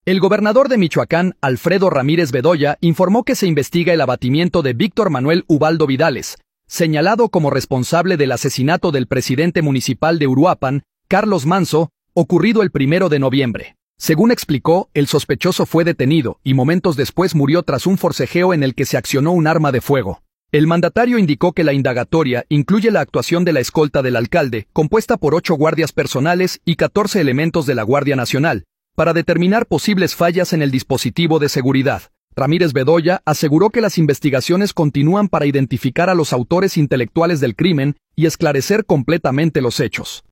El gobernador de Michoacán, Alfredo Ramírez Bedoya, informó que se investiga el abatimiento de Víctor Manuel Ubaldo Vidales, señalado como responsable del asesinato del presidente municipal de Uruapan, Carlos Manso, ocurrido el 1 de noviembre. Según explicó, el sospechoso fue detenido y momentos después murió tras un forcejeo en el que se accionó un arma de fuego. El mandatario indicó que la indagatoria incluye la actuación de la escolta del alcalde, compuesta por 8 guardias personales y 14 elementos de la Guardia Nacional, para determinar posibles fallas en el dispositivo de seguridad. Ramírez Bedoya aseguró que las investigaciones continúan para identificar a los autores intelectuales del crimen y esclarecer completamente los hechos.